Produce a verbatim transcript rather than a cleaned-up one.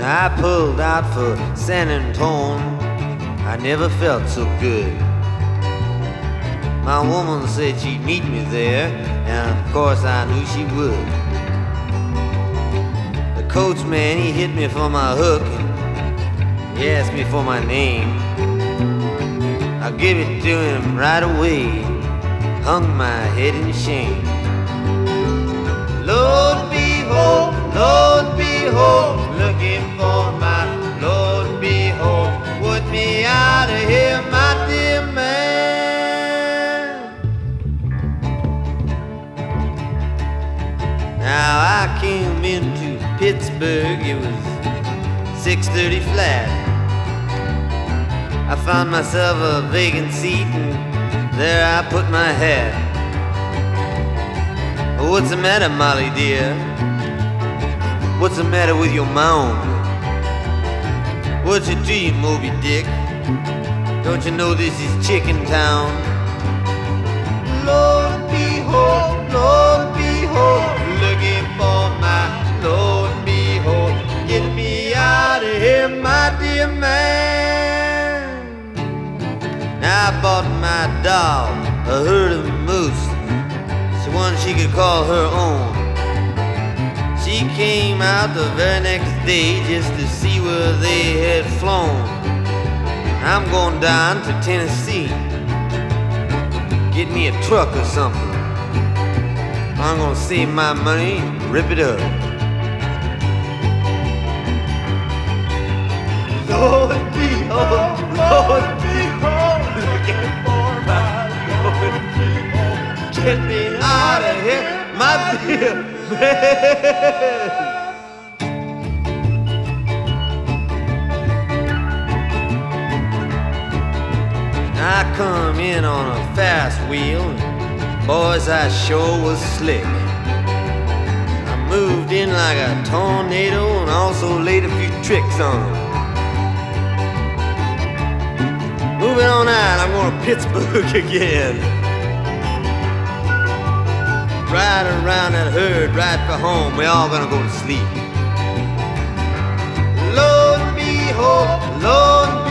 I pulled out for San Antone. I never felt so good. My woman said she'd meet me there, and of course I knew she would. The coachman, he hit me for my hook, and he asked me for my name. I gave it to him right away, hung my head in shame. Lord behold, Lord behold, looking for my Lord behold, put me out of here, my dear man. Now I came into Pittsburgh, it was six thirty flat. I found myself a vacant seat, and there I put my hat. What's the matter, Molly dear? What's the matter with your mouth? What's it to you, Moby Dick? Don't you know this is Chicken Town? Lord behold, Lord behold, looking for my Lord behold, get me out of here, my dear man. Now I bought my doll a herd of moose, one she could call her own. She came out the very next day just to see where they had flown. I'm going down to Tennessee, get me a truck or something. I'm gonna save my money and rip it up. Lord behold, Lord behold, looking for my Lord behold, get me out of here, my dear man. I come in on a fast wheel, and boys, I sure was slick. I moved in like a tornado and also laid a few tricks on them. Moving on out, I'm going to Pittsburgh again. Ride around that herd right for home, we all gonna go to sleep. Lord behold, Lord